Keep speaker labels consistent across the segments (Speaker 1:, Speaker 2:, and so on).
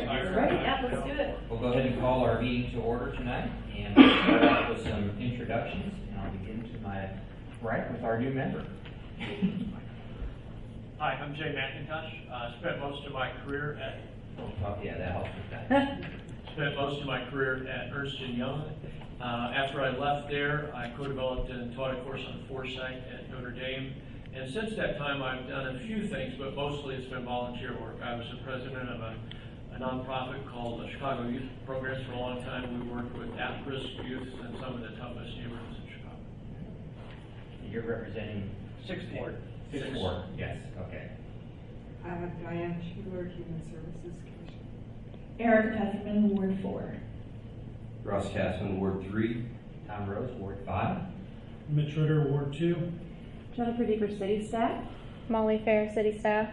Speaker 1: Right, yeah, let's do it.
Speaker 2: We'll go ahead and call our meeting to order tonight, and we'll start out with some introductions, and I'll begin to my right with our new member.
Speaker 3: Hi, I'm Jay McIntosh. Spent most of my career at
Speaker 2: Yeah, that helps with that.
Speaker 3: spent most of my career at Ernst & Young. After I left there, I co-developed and taught a course on foresight at Notre Dame. And since that time, I've done a few things, but mostly it's been volunteer work. I was the president of a nonprofit called the Chicago Youth Programs for a long time. We worked with at-risk youth in some of the toughest neighborhoods in Chicago.
Speaker 2: You're representing
Speaker 3: Sixth Ward.
Speaker 2: Sixth Ward, yes, okay.
Speaker 4: I have Diane Schuler, Human Services Commission.
Speaker 1: Erica Pfefferman, Ward 4.
Speaker 5: Ross Castman, Ward 3.
Speaker 2: Tom Rose, Ward 5.
Speaker 6: Mitch Ritter, Ward 2.
Speaker 1: Jennifer Deeper, City Staff.
Speaker 7: Molly Fair, City Staff.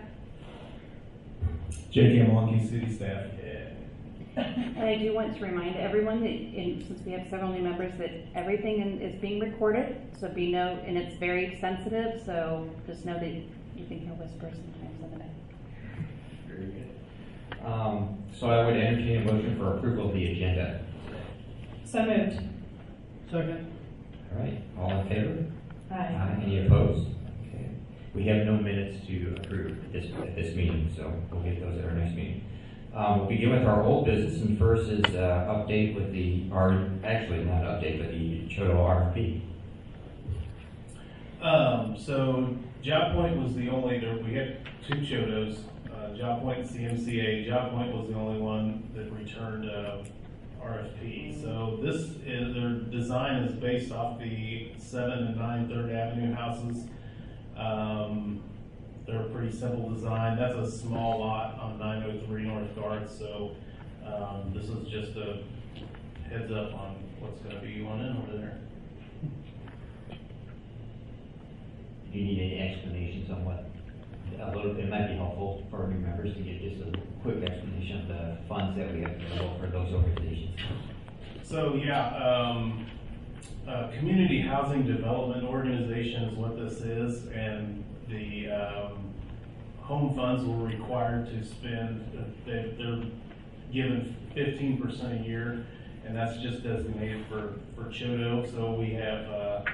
Speaker 8: J.K. Maloney, City Staff.
Speaker 1: And I do want to remind everyone that, since we have several new members, that everything is being recorded. So and it's very sensitive. So just know that you can hear whispers sometimes in the back.
Speaker 2: Very good. So I would entertain a motion for approval of the agenda.
Speaker 1: So moved.
Speaker 6: Second.
Speaker 2: All right, all in favor?
Speaker 1: Aye.
Speaker 2: Any opposed? Okay. We have no minutes to approve at this meeting, so we'll get those at our next meeting. We'll begin with our old business, and first is update with actually not update, but the Chodo RFP.
Speaker 8: So Job Point was the only, we had two Chodos, Job Point and CMCA. Job Point was the only one that returned RFP. So their design is based off the 7 and 9 3rd Avenue houses. They're a pretty simple design. That's a small lot on 903 North Guard, so this is just a heads up on what's going to be going in over there.
Speaker 2: Do you need any explanations on what? It might be helpful for new members to get just a quick explanation of the funds that we have available for those organizations.
Speaker 8: So community housing development organization is what this is, and the home funds were required to spend. They're given 15% a year, and that's just designated for Chodo. So we have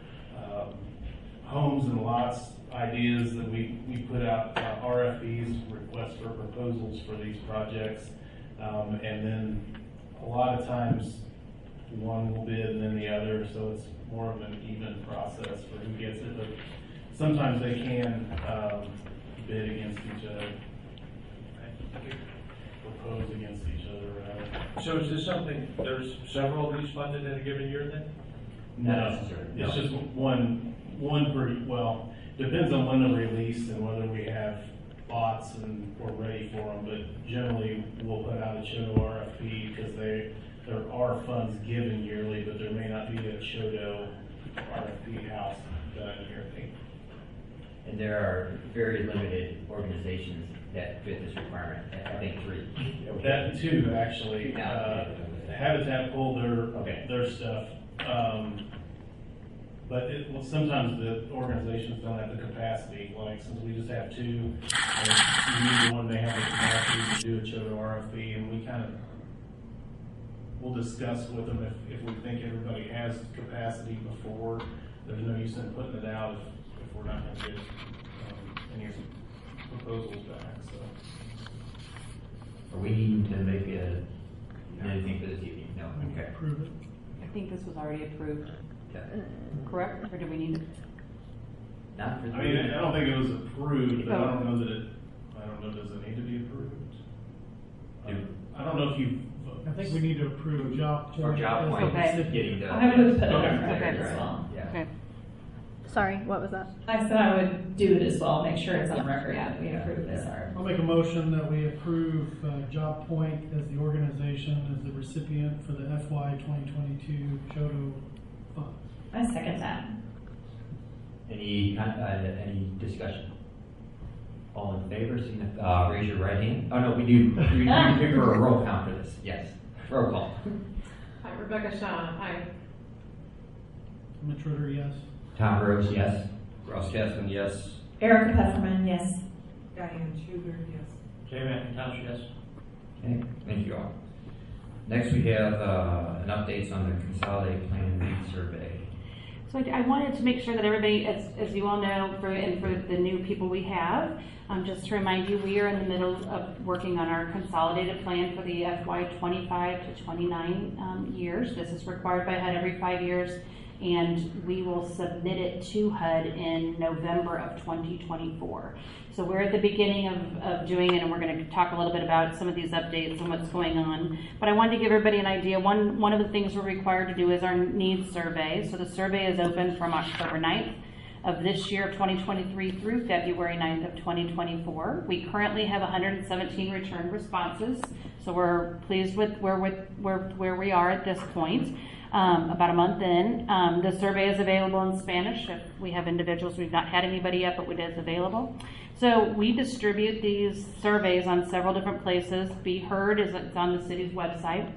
Speaker 8: homes and lots ideas that we put out RFPs, requests for proposals for these projects, and then a lot of times one will bid and then the other, so it's more of an even process for who gets it, but sometimes they can bid against each other, propose against each other, rather.
Speaker 3: So is this something, there's several of these funded in a given year then?
Speaker 2: Not necessarily.
Speaker 8: It's just one per, well, depends on when they're released and whether we have lots and we're ready for them, but generally we'll put out a Chodo RFP because there are funds given yearly, but there may not be a Chodo RFP house done yearly.
Speaker 2: And there are very limited organizations that fit this requirement. I think 3.
Speaker 8: That too, actually. Habitat pulled their stuff. But sometimes the organizations don't have the capacity. Like, since we just have 2, and neither one may have the capacity to do a Chodo RFP, and we'll discuss with them if we think everybody has capacity before. There's no use in putting it out if we're not going to get any proposals back. So,
Speaker 2: Are we needing to make anything for this evening? No. Okay.
Speaker 6: Approve it.
Speaker 1: I think this was already approved.
Speaker 2: Okay.
Speaker 1: Correct? Or do we need it?
Speaker 2: Not for the.
Speaker 8: I mean, I don't think it was approved, but I don't know, does it need to be approved? I don't know if you.
Speaker 6: I think we need to approve Job Point.
Speaker 2: Or Job Point
Speaker 1: Okay.
Speaker 2: getting the.
Speaker 1: I would put it on
Speaker 8: Okay.
Speaker 1: record
Speaker 2: Okay.
Speaker 1: as well.
Speaker 2: Yeah.
Speaker 1: Okay.
Speaker 7: Sorry, what was that?
Speaker 1: I said I would do it as well, make sure it's on record that we approve this.
Speaker 6: I'll make a motion that we approve Job Point as the organization, as the recipient for the FY 2022 Chodo funds.
Speaker 1: I second that.
Speaker 2: Any discussion? All in favor, raise your right hand. Oh no, we do. We for a roll count for this. Yes, roll call.
Speaker 9: Hi, Rebecca Shaw. Hi.
Speaker 6: Mitch Ritter, yes.
Speaker 2: Tom Rose, yes.
Speaker 5: Ross Castman, yes.
Speaker 1: Erica Pfefferman, yes.
Speaker 4: Diane Schuler, yes.
Speaker 3: Jay McIntosh, yes.
Speaker 2: Okay. Thank you all. Next, we have an updates on the consolidated plan lead survey.
Speaker 1: So I wanted to make sure that everybody, as you all know, for the new people we have, just to remind you, we are in the middle of working on our consolidated plan for the FY 25 to 29 years. This is required by HUD every 5 years, and we will submit it to HUD in November of 2024. So we're at the beginning of doing it, and we're going to talk a little bit about some of these updates and what's going on. But I wanted to give everybody an idea. One of the things we're required to do is our needs survey. So the survey is open from October 9th of this year of 2023 through February 9th of 2024. We currently have 117 returned responses, so we're pleased with where we are at this point. About a month in. The survey is available in Spanish. If we have individuals, we've not had anybody yet, but it is available. So we distribute these surveys on several different places. Be Heard is it's on the city's website.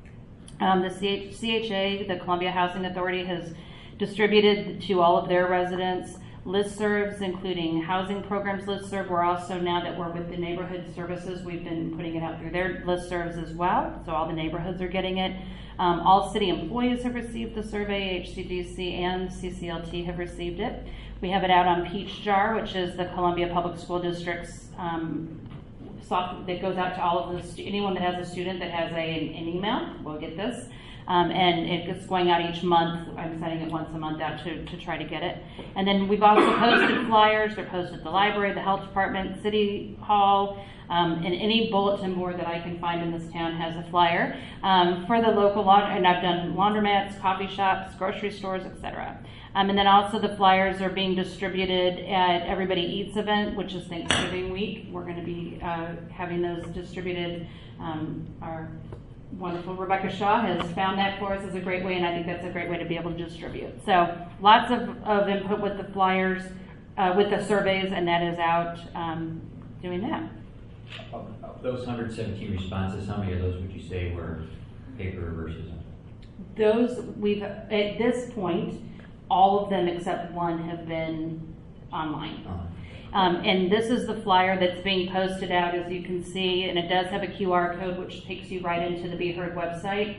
Speaker 1: The CHA, the Columbia Housing Authority, has distributed to all of their residents listservs, including housing programs listserv. We're also, now that we're with the neighborhood services, we've been putting it out through their listservs as well. So all the neighborhoods are getting it. All city employees have received the survey. HCDC and CCLT have received it. We have it out on Peach Jar, which is the Columbia Public School District's software that goes out to all of anyone that has a student that has an email will get this. And it's going out each month. I'm sending it once a month out to try to get it. And then we've also posted flyers. They're posted at the library, the health department, city hall, and any bulletin board that I can find in this town has a flyer for the local and I've done laundromats, coffee shops, grocery stores, etc. And then also the flyers are being distributed at Everybody Eats event, which is Thanksgiving week. We're going to be having those distributed. Our wonderful Rebecca Shaw has found that for us as a great way, and I think that's a great way to be able to distribute. So lots of input with the flyers, with the surveys, and that is out doing that.
Speaker 2: Of those 117 responses, how many of those would you say were paper versus?
Speaker 1: Those at this point, all of them except one have been online. And this is the flyer that's being posted out, as you can see, and it does have a QR code which takes you right into the Be Heard website.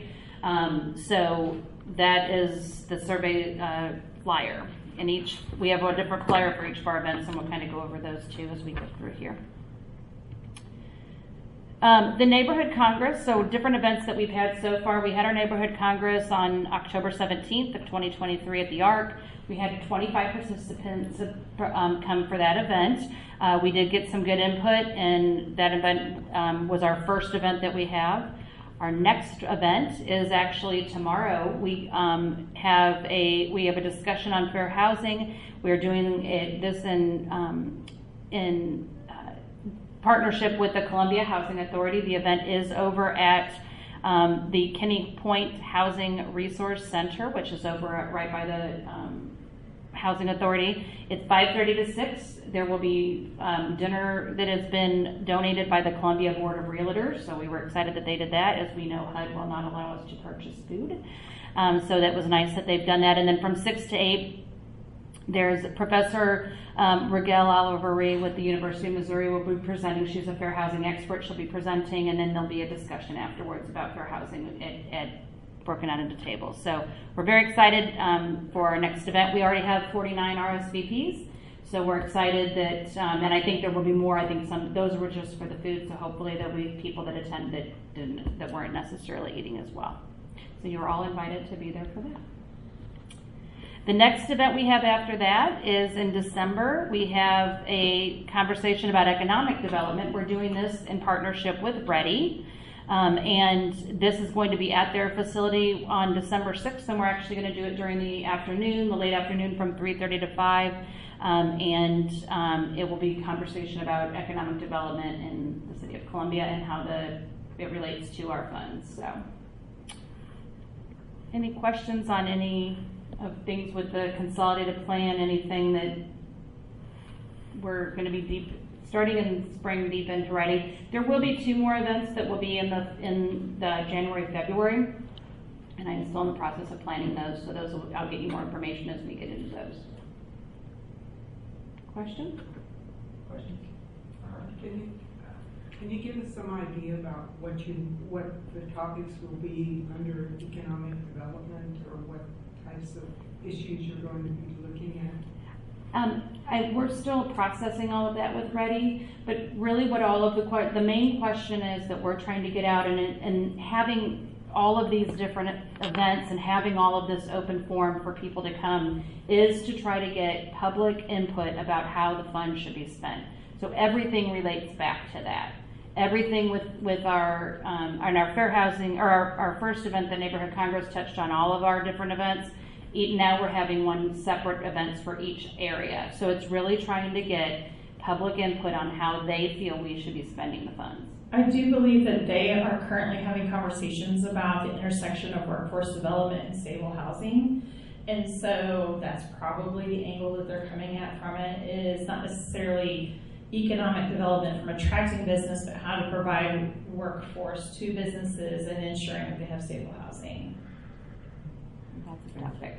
Speaker 1: So that is the survey flyer. And we have a different flyer for each of our events, and we'll kind of go over those too as we go through here. The Neighborhood Congress, so different events that we've had so far. We had our Neighborhood Congress on October 17th of 2023 at the Arc. We had 25 participants come for that event. We did get some good input, and that event was our first event that we have. Our next event is actually tomorrow. We have a discussion on fair housing. We're doing this in partnership with the Columbia Housing Authority. The event is over at the Kenny Point Housing Resource Center, which is over right by the Housing Authority. It's 5:30 to 6. There will be dinner that has been donated by the Columbia Board of Realtors, so we were excited that they did that, as we know HUD will not allow us to purchase food. So that was nice that they've done that. And then from 6 to 8, there's Professor Rigel Olivery with the University of Missouri will be presenting. She's a fair housing expert. She'll be presenting, and then there'll be a discussion afterwards about fair housing broken out into tables. So we're very excited for our next event. We already have 49 RSVPs, so we're excited that, and I think there will be more. I think those were just for the food, so hopefully there'll be people that attend that weren't necessarily eating as well. So you're all invited to be there for that. The next event we have after that is in December. We have a conversation about economic development. We're doing this in partnership with Ready. And this is going to be at their facility on December 6th, and we're actually going to do it during the afternoon, the late afternoon from 3:30 to 5. It will be a conversation about economic development in the city of Columbia and how it relates to our funds. So, any questions on any of things with the consolidated plan, anything that we're going to be starting in spring deep into Ready? There will be 2 more events that will be in the January, February, and I'm still in the process of planning those. So I'll get you more information as we get into those. Questions?
Speaker 2: Questions? All right.
Speaker 4: Can you give us some idea about what the topics will be under economic development, or what types of issues you're going to be looking at?
Speaker 1: We're still processing all of that with Ready, but really what all of the main question is that we're trying to get out, and having all of these different events and having all of this open forum for people to come is to try to get public input about how the funds should be spent. So everything relates back to that. Everything with our on our fair housing, or our first event, the Neighborhood Congress, touched on all of our different events. Now we're having one separate events for each area. So it's really trying to get public input on how they feel we should be spending the funds.
Speaker 10: I do believe that they are currently having conversations about the intersection of workforce development and stable housing. And so that's probably the angle that they're coming at from it, is not necessarily economic development from attracting business, but how to provide workforce to businesses and ensuring that they have stable housing.
Speaker 1: That's a topic.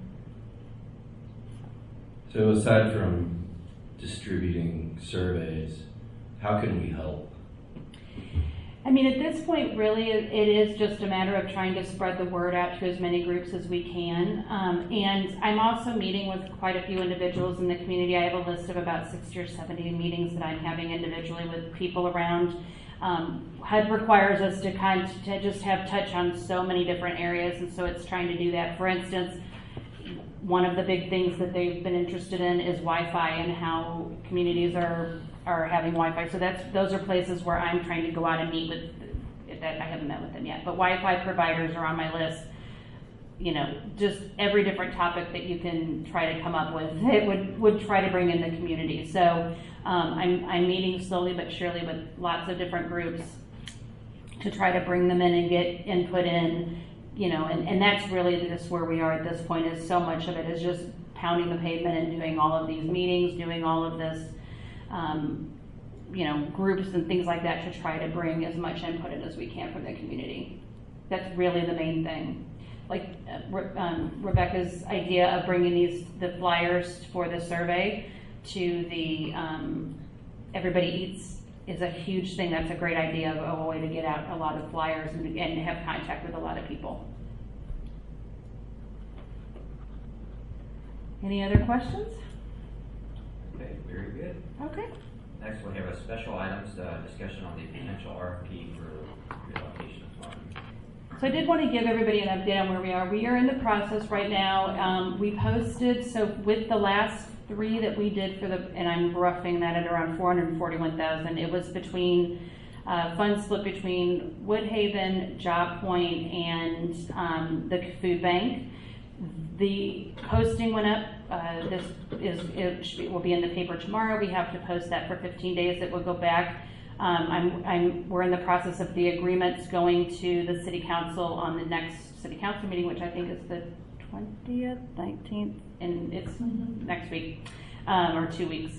Speaker 5: So aside from distributing surveys, how can we help?
Speaker 1: I mean, at this point, really, it is just a matter of trying to spread the word out to as many groups as we can. And I'm also meeting with quite a few individuals in the community. I have a list of about 60 or 70 meetings that I'm having individually with people around. HUD requires us to just have touch on so many different areas, and so it's trying to do that. For instance, one of the big things that they've been interested in is Wi-Fi and how communities are having Wi-Fi. So those are places where I'm trying to go out and meet with. That I haven't met with them yet, but Wi-Fi providers are on my list. You know, just every different topic that you can try to come up with, it would try to bring in the community. So I'm meeting slowly but surely with lots of different groups to try to bring them in and get input in. You know, and that's really just where we are at this point. Is so much of it is just pounding the pavement and doing all of these meetings, doing all of this, you know, groups and things like that to try to bring as much input in as we can from the community. That's really the main thing. Like Rebecca's idea of bringing the flyers for the survey to the Everybody Eats is a huge thing. That's a great idea of a way to get out a lot of flyers and have contact with a lot of people. Any other questions?
Speaker 2: Okay, very good.
Speaker 1: Okay.
Speaker 2: Next, we'll have a special items discussion on the potential RFP for reallocation of funds.
Speaker 1: So I did want to give everybody an update on where we are. We are in the process right now. We posted, so with the last 3 that we did and I'm roughing that at around $441,000. It was between funds split between Woodhaven, Job Point, and the food bank. The posting went up. It will be in the paper tomorrow. We have to post that for 15 days. It will go back. We're in the process of the agreements going to the city council on the next city council meeting, which I think is the 20th, 19th, and it's next week, or 2 weeks.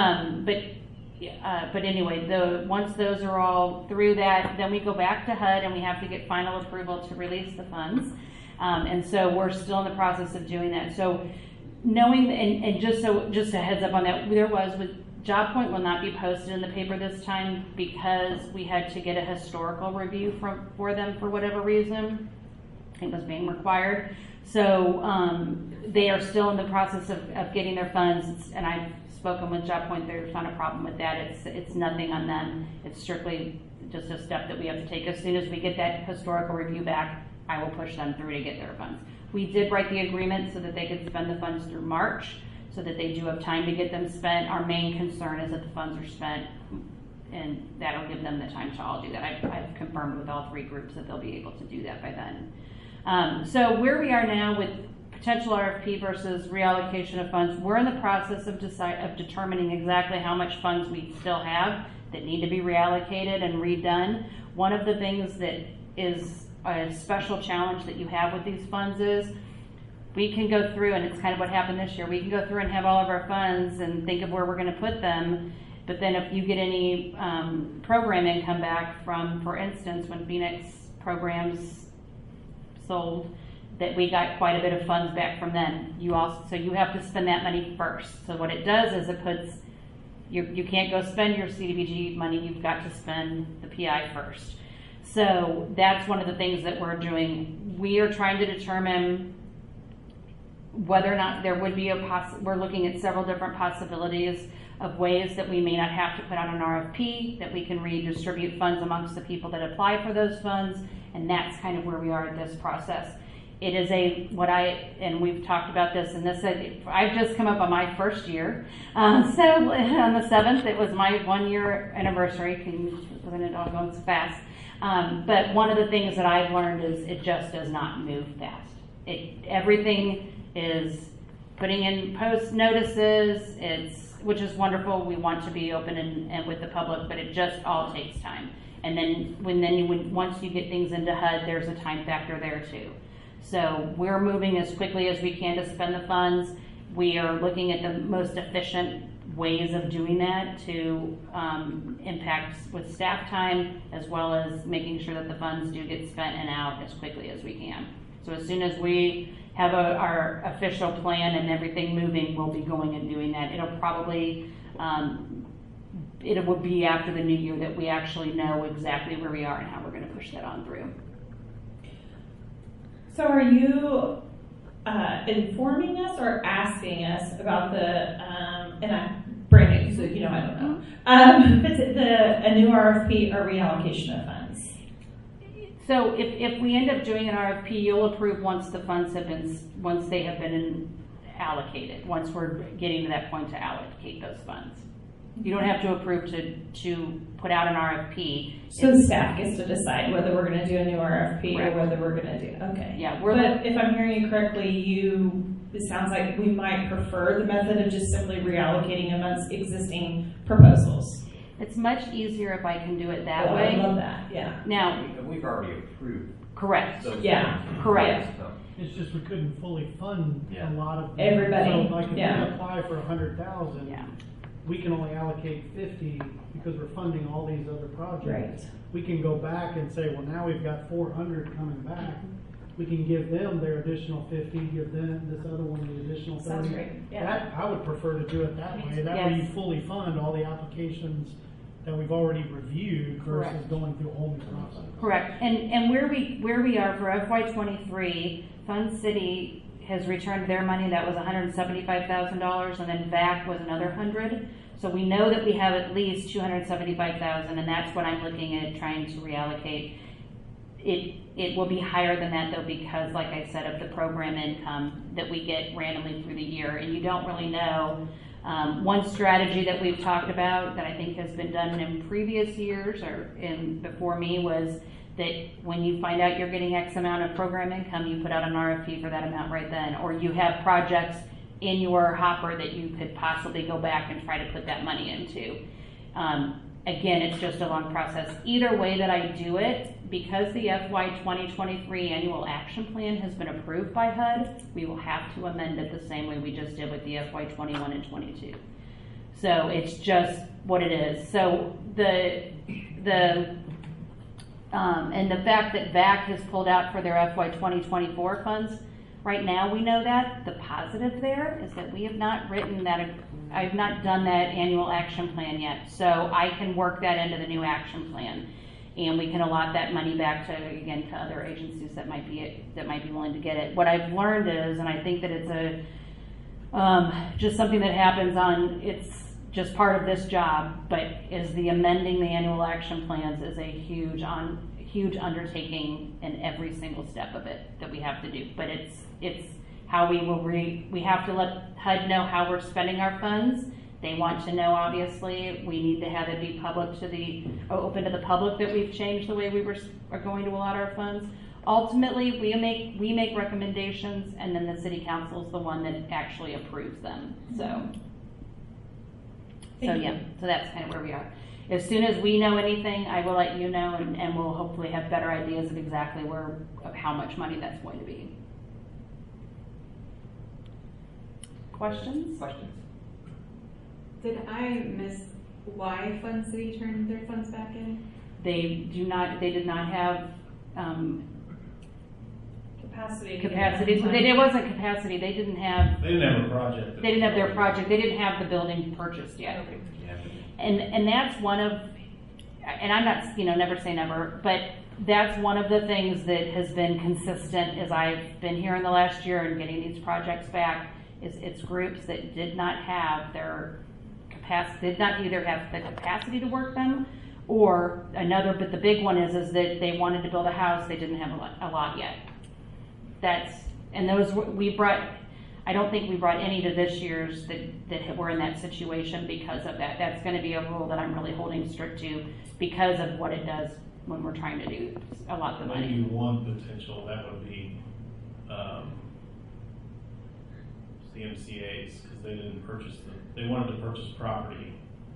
Speaker 1: But anyway, once those are all through that, then we go back to HUD and we have to get final approval to release the funds. And so we're still in the process of doing that. So knowing, and just a heads up on that, with Job Point will not be posted in the paper this time because we had to get a historical review for them for whatever reason. It was being required. So they are still in the process of getting their funds, and I've spoken with Job Point. There's not a problem with that. It's nothing on them. It's strictly just a step that we have to take. As soon as we get that historical review back, I will push them through to get their funds. We did write the agreement so that they could spend the funds through March, so that they do have time to get them spent. Our main concern is that the funds are spent, and that'll give them the time to all do that. I've confirmed with all 3 groups that they'll be able to do that by then. So where we are now with potential RFP versus reallocation of funds, we're in the process of determining exactly how much funds we still have that need to be reallocated and redone. One of the things that is a special challenge that you have with these funds is we can go through, and it's kind of what happened this year, we can go through and have all of our funds and think of where we're going to put them, but then if you get any program income back from, for instance, when Phoenix programs sold, that we got quite a bit of funds back from them. So you have to spend that money first. So what it does is it puts You can't go spend your CDBG money, you've got to spend the PI first. So that's one of the things that we're doing. We are trying to determine whether or not there would be we're looking at several different possibilities of ways that we may not have to put out an RFP, that we can redistribute funds amongst the people that apply for those funds, and that's kind of where we are in this process. It is and we've talked about this, and I've just come up on my first year. So on the 7th, it was my 1-year anniversary, when it all goes fast. But one of the things that I've learned is it just does not move fast. Everything is putting in post notices, which is wonderful. We want to be open and with the public, but it just all takes time. And then once you get things into HUD, there's a time factor there too. So we're moving as quickly as we can to spend the funds. We are looking at the most efficient ways of doing that to impact with staff time, as well as making sure that the funds do get spent and out as quickly as we can. So as soon as we have our official plan and everything moving, we'll be going and doing that. It'll probably, it will be after the new year that we actually know exactly where we are and how we're going to push that on through.
Speaker 10: So are you informing us or asking us about and I'm brand new, so I don't know, a new RFP or reallocation of funds?
Speaker 1: So if we end up doing an RFP, you'll approve once they have been allocated, once we're getting to that point to allocate those funds. You don't have to approve to put out an RFP.
Speaker 10: So staff gets to decide whether we're going to do a new RFP
Speaker 1: Correct.
Speaker 10: or whether we're going to do, okay.
Speaker 1: Yeah,
Speaker 10: but if I'm hearing you correctly, it sounds like we might prefer the method of just simply reallocating amongst existing proposals.
Speaker 1: It's much easier if I can do it that way.
Speaker 10: I love that, yeah.
Speaker 1: Now,
Speaker 5: We've already approved.
Speaker 1: correct.
Speaker 5: those
Speaker 10: Yeah.
Speaker 5: things.
Speaker 1: Correct.
Speaker 5: So,
Speaker 6: It's just we couldn't fully fund
Speaker 5: Yeah.
Speaker 6: a lot of them.
Speaker 10: Everybody,
Speaker 6: So like if
Speaker 10: yeah.
Speaker 6: we apply for 100,000,
Speaker 1: Yeah.
Speaker 6: we can only allocate 50 because we're funding all these other projects.
Speaker 10: Right.
Speaker 6: We can go back and say, well, now we've got 400 coming back. We can give them their additional 50, give them this other one the additional 30.
Speaker 10: Sounds great, yeah.
Speaker 6: That, I would prefer to do it that way. That way you
Speaker 1: Yes.
Speaker 6: fully fund all the applications that we've already reviewed versus
Speaker 1: Correct.
Speaker 6: going through a whole new process.
Speaker 1: Correct. And where we are for FY23, Fund City has returned their money. That was $175,000, and then VAC was another 100. So we know that we have at least $275,000, and that's what I'm looking at trying to reallocate. It will be higher than that though, because like I said, of the program income that we get randomly through the year, and you don't really know. One strategy that we've talked about that I think has been done in previous years or before me was that when you find out you're getting X amount of program income, you put out an RFP for that amount right then, or you have projects in your hopper that you could possibly go back and try to put that money into. Again, it's just a long process. Either way that I do it, because the FY 2023 annual action plan has been approved by HUD, we will have to amend it the same way we just did with the FY 21 and 22. So it's just what it is. So and the fact that VAC has pulled out for their FY 2024 funds, right now we know that. The positive there is that we have not written that, I've not done that annual action plan yet. So I can work that into the new action plan. And we can allot that money back to other agencies that might be willing to get it. What I've learned is, and I think that it's just something that happens it's just part of this job, but is the amending the annual action plans is a huge undertaking in every single step of it that we have to do. But it's how we have to let HUD know how we're spending our funds. They want to know, obviously. We need to have it be open to the public that we've changed the way we are going to allot our funds. Ultimately, we make recommendations, and then the city council is the one that actually approves them. So that's kind of where we are. As soon as we know anything, I will let you know, and we'll hopefully have better ideas of exactly of how much money that's going to be. Questions?
Speaker 11: Did I miss why Fund City turned their funds back in?
Speaker 1: They did not have
Speaker 10: capacity.
Speaker 1: capacity. So it wasn't capacity. They didn't have
Speaker 8: They didn't have a project.
Speaker 1: They didn't have their project, they didn't have the building purchased yet. And that's one of, and I'm not, never say never, but that's one of the things that has been consistent as I've been here in the last year and getting these projects back, is it's groups that did not have their capacity, did not either have the capacity to work them, or another, but the big one is that they wanted to build a house, they didn't have a lot yet. And those, I don't think we brought any to this year's that were in that situation because of that. That's gonna be a rule that I'm really holding strict to because of what it does when we're trying to do a lot of the money.
Speaker 8: Maybe one potential, that would be, CMCA's, because they didn't purchase they wanted to purchase property.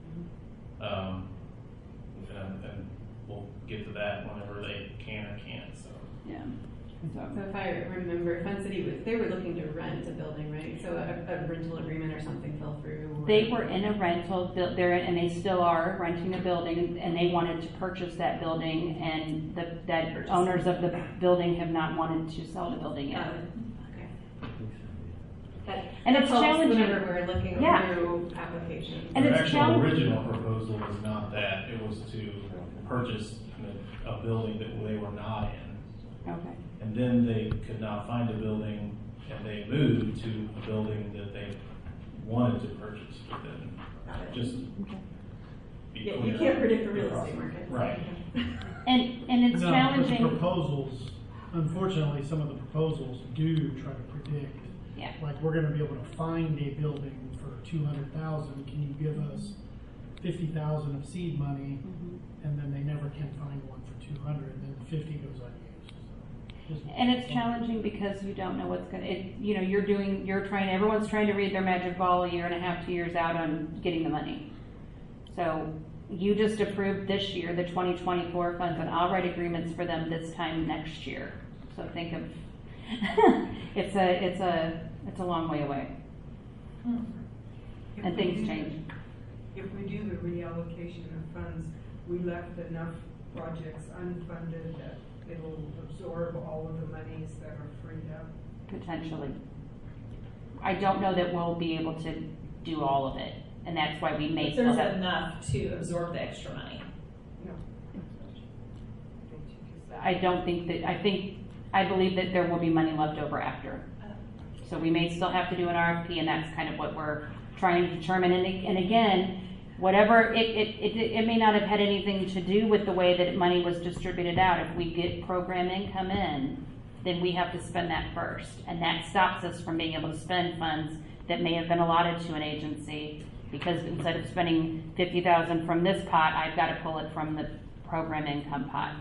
Speaker 8: And we'll get to that whenever they can or can't, so.
Speaker 1: Yeah.
Speaker 11: So if I remember, Fun City they were looking to rent a building, right? So a rental agreement or something fell through. Or...
Speaker 1: They were in a rental, and they still are renting a building, and they wanted to purchase that building, and that owners of the building have not wanted to sell the building yet.
Speaker 11: Okay.
Speaker 1: And it's challenging.
Speaker 11: Whenever we're looking through applications.
Speaker 1: And
Speaker 8: Their
Speaker 1: it's
Speaker 8: actual
Speaker 1: challenging.
Speaker 8: original proposal was not that. It was to purchase a building that they were not in.
Speaker 1: Okay.
Speaker 8: And then they could not find a building, and they moved to a building that they wanted to purchase, but then just be
Speaker 11: Yeah,
Speaker 8: clear.
Speaker 11: you can't predict the real estate market.
Speaker 8: Right.
Speaker 1: And it's
Speaker 6: No,
Speaker 1: challenging.
Speaker 6: but the proposals, unfortunately, some of the proposals do try to predict.
Speaker 1: Yeah.
Speaker 6: Like, we're gonna be able to find a building for 200,000, can you give us 50,000 of seed money? And then they never can find one for 200, and then 50 goes unused.
Speaker 1: And it's challenging because you don't know what's gonna, everyone's trying to read their magic ball a year and a half, 2 years out on getting the money. So you just approved this year, the 2024 funds, and I'll write agreements for them this time next year. So think of, it's a long way away. And things change.
Speaker 4: If we do the reallocation of funds, we left enough projects unfunded that it'll absorb all of the monies that are freed up.
Speaker 1: Potentially. I don't know that we'll be able to do all of it, and that's why we may
Speaker 10: But
Speaker 1: still
Speaker 10: there's
Speaker 1: have.
Speaker 10: enough to absorb the extra money.
Speaker 4: No.
Speaker 1: I believe that there will be money left over after. So we may still have to do an RFP, and that's kind of what we're trying to determine. And again, whatever, it may not have had anything to do with the way that money was distributed out. If we get program income in, then we have to spend that first. And that stops us from being able to spend funds that may have been allotted to an agency, because instead of spending 50,000 from this pot, I've got to pull it from the program income pot.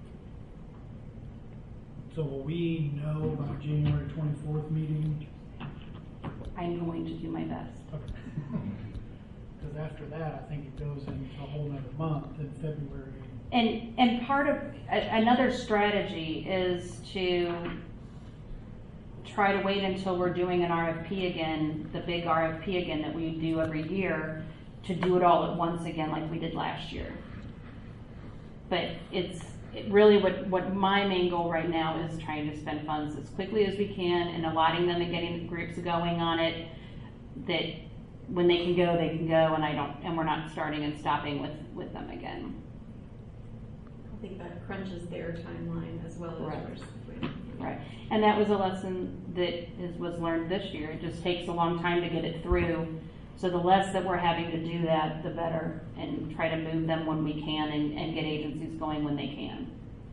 Speaker 6: So will we know by January 24th meeting?
Speaker 1: I'm going to do my best.
Speaker 6: Because after that, I think it goes into a whole nother month in February.
Speaker 1: And part of, another strategy is to try to wait until we're doing an RFP again, the big RFP again that we do every year, to do it all at once again like we did last year. But really what my main goal right now is trying to spend funds as quickly as we can and allotting them and getting groups going on it, that when they can go, and we're not starting and stopping with them again.
Speaker 11: I think that crunches their timeline as well as yours.
Speaker 1: Right, and that was a lesson that was learned this year. It just takes a long time to get it through. So the less that we're having to do that, the better, and try to move them when we can and get agencies going when they can.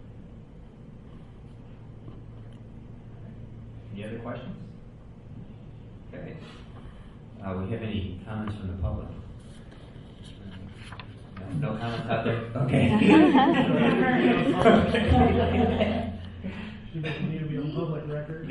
Speaker 2: Any other questions? Okay. We have any comments from the public? No comments out there? Okay.
Speaker 6: She doesn't need to be on public record.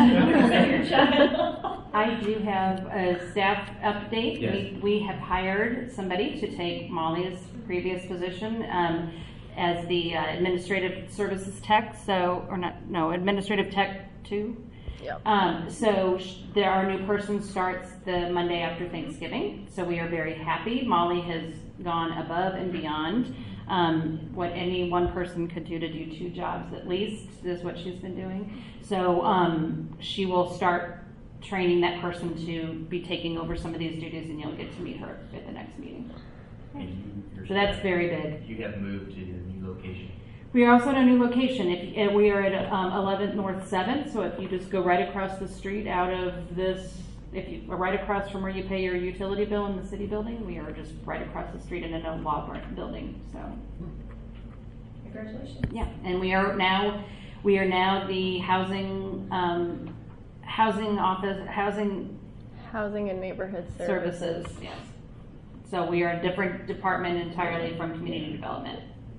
Speaker 1: I do have a staff update.
Speaker 2: Yes.
Speaker 1: We have hired somebody to take Molly's previous position as the administrative services tech. Administrative tech 2.
Speaker 7: Yep.
Speaker 1: So our new person starts the Monday after Thanksgiving. So we are very happy. Molly has gone above and beyond. what any one person could do to do 2 jobs at least is what she's been doing. So she will start training that person to be taking over some of these duties, and you'll get to meet her at the next meeting. So that's very big.
Speaker 2: You have moved to your new location.
Speaker 1: We are also at a new location. We are at 11th North 7th, so if you just go right across the street out of this, if you are right across from where you pay your utility bill in the city building, we are just right across the street in a no law building. So,
Speaker 10: Congratulations.
Speaker 1: yeah, and we are now the housing
Speaker 7: Housing and neighborhood
Speaker 1: services. Yes. So we are a different department entirely from community development.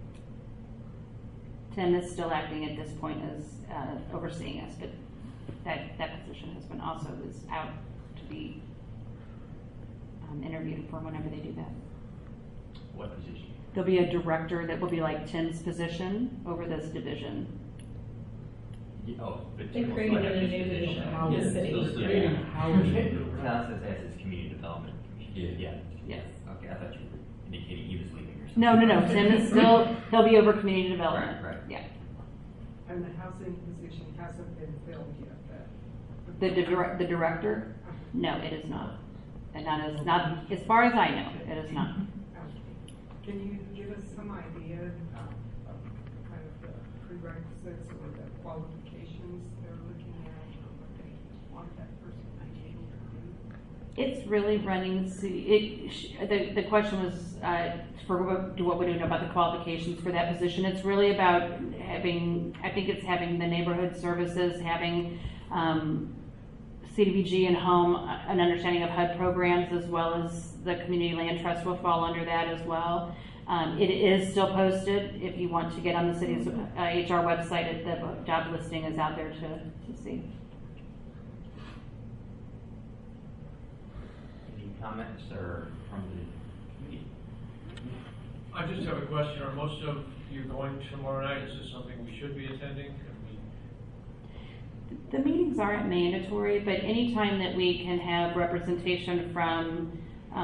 Speaker 1: Tim is still acting at this point as overseeing us, but that position has been also is out to be interviewed for whenever they do that.
Speaker 2: What position?
Speaker 1: There'll be a director that will be like Tim's position over this division.
Speaker 2: Oh, but
Speaker 10: They created a new division in the city.
Speaker 2: Talis has his community development.
Speaker 5: Yeah.
Speaker 1: Yes.
Speaker 2: Okay, I thought you were indicating he was leaving or something.
Speaker 1: No. Tim is still, he'll be over community development.
Speaker 2: Right.
Speaker 1: Yeah.
Speaker 4: And the housing position hasn't been filled yet,
Speaker 1: The director? No, it is not. And not as far as I know, it is not.
Speaker 4: Can you give us some idea of kind of the prerequisites or the qualifications they're looking at, or what they want that person to be able to do?
Speaker 1: It's really running, the question was for what we do know about the qualifications for that position. It's really about having, I think it's having the neighborhood services, having CDBG and home, an understanding of HUD programs, as well as the community land trust will fall under that as well. It is still posted. If you want to get on the city's HR website, the job listing is out there to see.
Speaker 2: Any comments or from the committee?
Speaker 3: I just have a question. Are most of you going tomorrow night? Is this something we should be attending?
Speaker 1: The meetings aren't mandatory, but anytime that we can have representation from,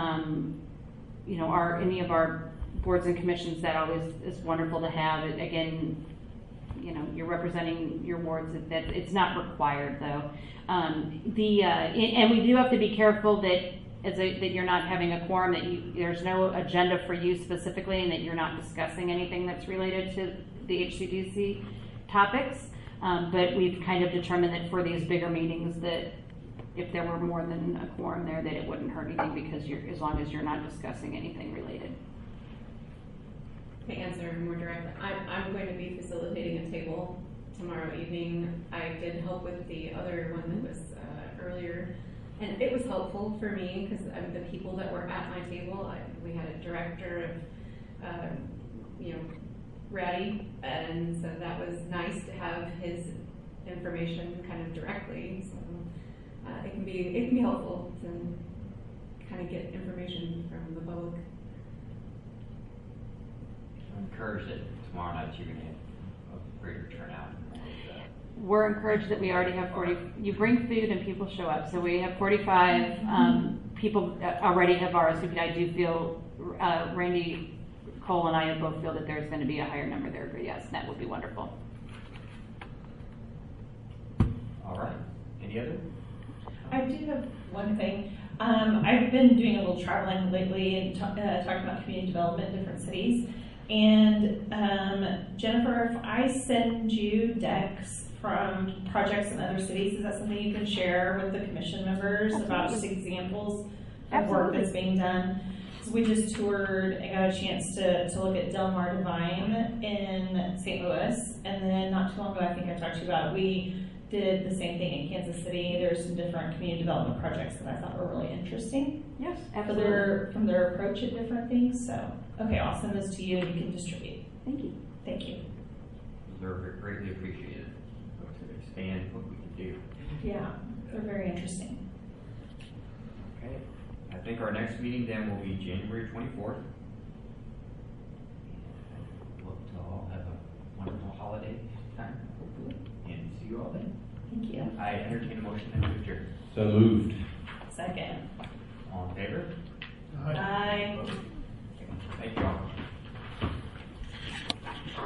Speaker 1: any of our boards and commissions, that always is wonderful to have. Again, you're representing your wards. That it's not required though. And we do have to be careful that that you're not having a quorum, that there's no agenda for you specifically, and that you're not discussing anything that's related to the HCDC topics. But we've kind of determined that for these bigger meetings, that if there were more than a quorum there, that it wouldn't hurt anything, because as long as you're not discussing anything related.
Speaker 11: To answer more directly, I'm going to be facilitating a table tomorrow evening. I did help with the other one that was earlier, and it was helpful for me because the people that were at my table, we had a director of, Ratty, and so that was nice to have his information kind of directly. So it can be helpful to kind of get information from the public.
Speaker 2: I'm encouraged that tomorrow night you're going to have a greater turnout.
Speaker 1: We're encouraged that we already have 40. You bring food and people show up. So we have 45 people already have RSVP'd. I do feel Randy Cole and I both feel that there's going to be a higher number there, but yes, that would be wonderful.
Speaker 2: All right. Any other?
Speaker 10: I do have one thing. I've been doing a little traveling lately and talking about community development in different cities. And Jennifer, if I send you decks from projects in other cities, is that something you can share with the commission members about just examples of work that's being done? So we just toured and got a chance to look at Del Mar Divine in St. Louis, and then not too long ago, I think I talked to you about it, we did the same thing in Kansas City. There's some different community development projects that I thought were really interesting.
Speaker 1: Yes,
Speaker 10: From their approach at different things. So, okay, I'll send this to you and you can distribute.
Speaker 1: Thank you.
Speaker 10: Thank you.
Speaker 2: They're greatly appreciated to expand what we can do.
Speaker 10: Yeah, they're very interesting.
Speaker 2: Okay. I think our next meeting then will be January 24th. And hope to all have a wonderful holiday time, hopefully, and see you all then.
Speaker 10: Thank you.
Speaker 2: I entertain a motion to adjourn.
Speaker 5: So moved.
Speaker 10: Second.
Speaker 2: All in favor?
Speaker 10: Bye.
Speaker 2: Thank you all.